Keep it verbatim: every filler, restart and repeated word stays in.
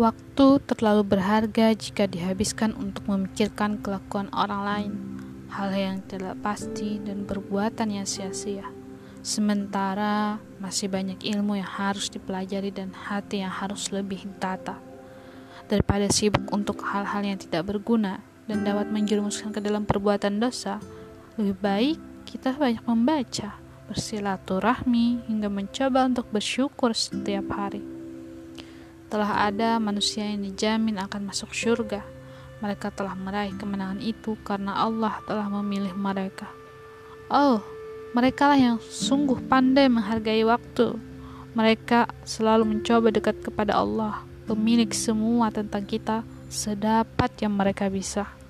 Waktu terlalu berharga jika dihabiskan untuk memikirkan kelakuan orang lain, hal yang tidak pasti dan perbuatan yang sia-sia. Sementara masih banyak ilmu yang harus dipelajari dan hati yang harus lebih ditata. Daripada sibuk untuk hal-hal yang tidak berguna dan dapat menjerumuskan ke dalam perbuatan dosa, lebih baik kita banyak membaca, bersilaturahmi, hingga mencoba untuk bersyukur setiap hari. Telah ada manusia yang dijamin akan masuk syurga. Mereka telah meraih kemenangan itu karena Allah telah memilih mereka. Oh, merekalah yang sungguh pandai menghargai waktu. Mereka selalu mencoba dekat kepada Allah, pemilik semua tentang kita, sedapat yang mereka bisa.